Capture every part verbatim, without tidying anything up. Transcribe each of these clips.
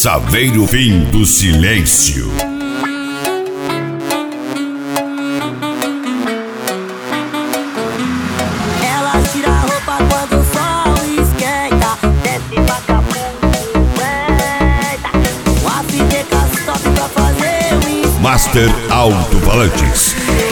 Saveiro Fim do Silêncio. Ela tira a roupa quando o sol esquenta, desce pra Acapulco, eita. O A F T K sobe pra fazer o esquenta. Master Alto-Falantes.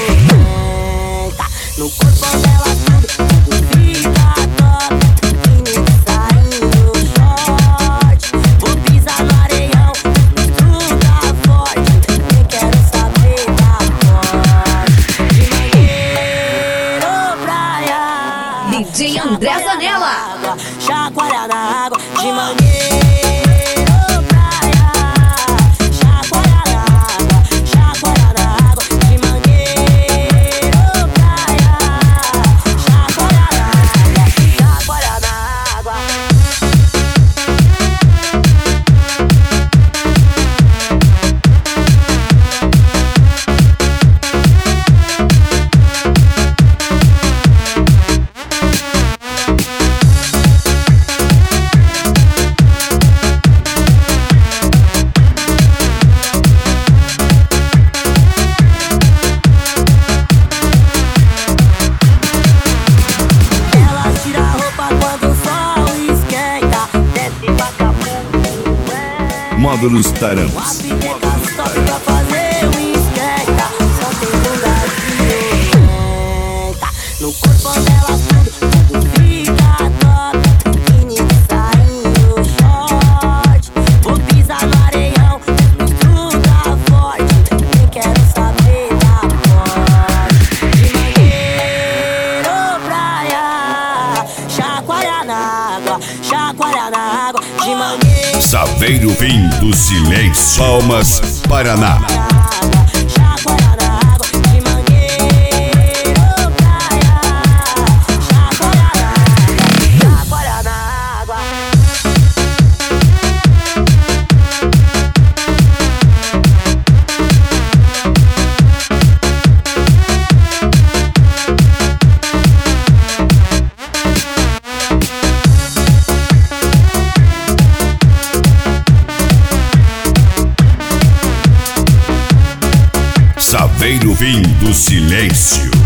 No corpo dela tudo, tudo fica top. Mini sainho, short. Vou pisar no areião, estruga forte. Nem quero saber da morte. De mangueira ou praia, D J André Zanella. chacoalha na água. De mangueira ou praia, chacoalha na água, chacoalha na água. De mangueira ou praia, chacoalha na água, chacoalha na água. Ela tira a roupa quando o sol esquenta, desce pra Acapulco, é. Módulos O A Tarampas. F T K sobe pra fazer o esquenta. Só tem bunda ciumenta. No corpo dela tudo, tudo fica top. Mini sainho, short. Vou pisar no areião, estruga forte. Nem quero saber da morte. De mangueira ou praia, chacoalha na água, chacoalha na água. De mangueira Saveiro Fim do Silêncio. Palmas, Paraná. na água, chacoalha na água. De mangueira ou praia, chacoalha na água, chacoalha na água. Saveiro Fim do Silêncio.